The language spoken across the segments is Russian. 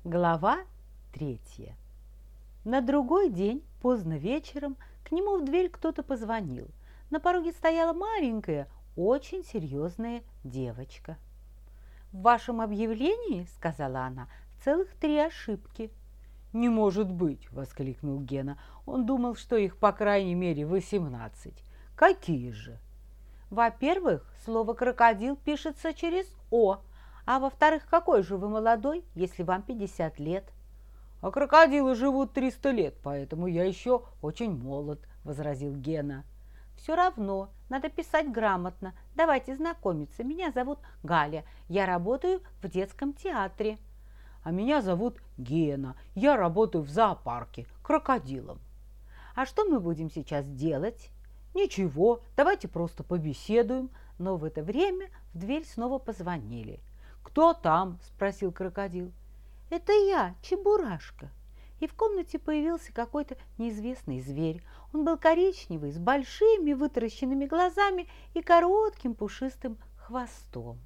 Глава 3. На другой день, поздно вечером, к нему в дверь кто-то позвонил. На пороге стояла маленькая, очень серьезная девочка. «В вашем объявлении, — сказала она, — целых 3 ошибки». «Не может быть!» – воскликнул Гена. Он думал, что их по крайней мере 18. «Какие же?» «Во-первых, слово «крокодил» пишется через «о», а во-вторых, какой же вы молодой, если вам 50 лет?» «А крокодилы живут 300 лет, поэтому я еще очень молод», – возразил Гена. «Все равно, надо писать грамотно. Давайте знакомиться. Меня зовут Галя, я работаю в детском театре». «А меня зовут Гена, я работаю в зоопарке крокодилом». «А что мы будем сейчас делать?» «Ничего, давайте просто побеседуем». Но в это время в дверь снова позвонили. «Кто там?» – спросил крокодил. «Это я, Чебурашка». И в комнате появился какой-то неизвестный зверь. Он был коричневый, с большими вытаращенными глазами и коротким пушистым хвостом.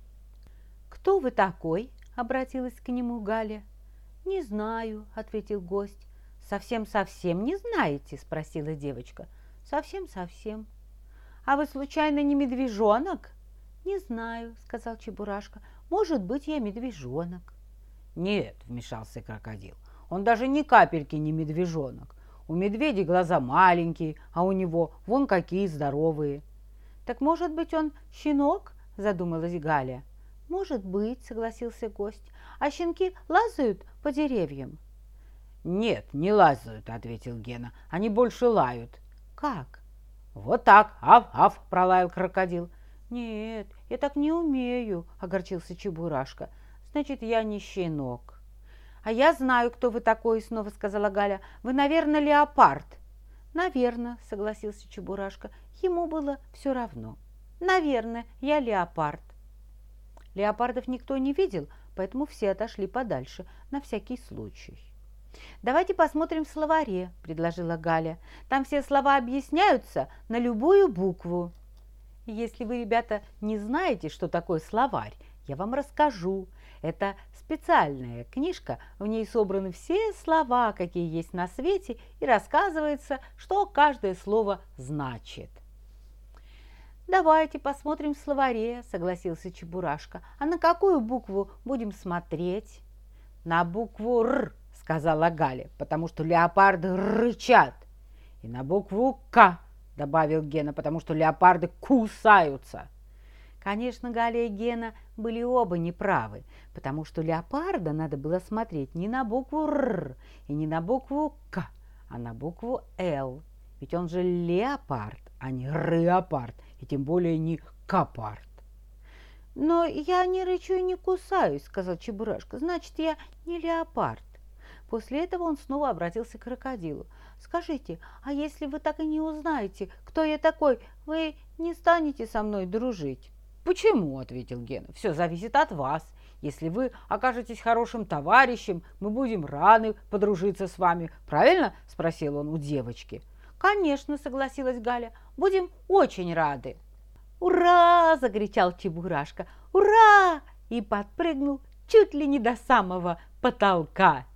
«Кто вы такой?» – обратилась к нему Галя. «Не знаю», – ответил гость. «Совсем-совсем не знаете?» – спросила девочка. «Совсем-совсем». «А вы случайно не медвежонок?» «Не знаю», – сказал Чебурашка. «Может быть, я медвежонок». «Нет», – вмешался крокодил, – «он даже ни капельки не медвежонок. У медведей глаза маленькие, а у него вон какие здоровые». «Так, может быть, он щенок?» – задумалась Галя. «Может быть», – согласился гость. «А щенки лазают по деревьям?» «Нет, не лазают», – ответил Гена. «Они больше лают». «Как?» «Вот так, ав-ав», – пролаял крокодил. «Нет, я так не умею», – огорчился Чебурашка. «Значит, я не щенок». «А я знаю, кто вы такой», – снова сказала Галя. «Вы, наверное, леопард». «Наверное», – согласился Чебурашка. Ему было все равно. «Наверное, я леопард». Леопардов никто не видел, поэтому все отошли подальше, на всякий случай. «Давайте посмотрим в словаре», – предложила Галя. «Там все слова объясняются на любую букву». Если вы, ребята, не знаете, что такое словарь, я вам расскажу. Это специальная книжка, в ней собраны все слова, какие есть на свете, и рассказывается, что каждое слово значит. «Давайте посмотрим в словаре», – согласился Чебурашка. «А на какую букву будем смотреть?» «На букву «Р», – сказала Галя, потому что леопарды рычат. «И на букву «К», – добавил Гена, потому что леопарды кусаются. Конечно, Галя и Гена были оба неправы, потому что леопарда надо было смотреть не на букву «Р» и не на букву «К», а на букву «Л». Ведь он же леопард, а не реопард, и тем более не капард. «Но я не рычу и не кусаюсь», – сказал Чебурашка, – «значит, я не леопард». После этого он снова обратился к крокодилу. «Скажите, а если вы так и не узнаете, кто я такой, вы не станете со мной дружить?» «Почему?» – ответил Гена. «Все зависит от вас. Если вы окажетесь хорошим товарищем, мы будем рады подружиться с вами. Правильно?» – спросил он у девочки. «Конечно», – согласилась Галя. «Будем очень рады». «Ура!» – закричал Чебурашка. «Ура!» и подпрыгнул чуть ли не до самого потолка.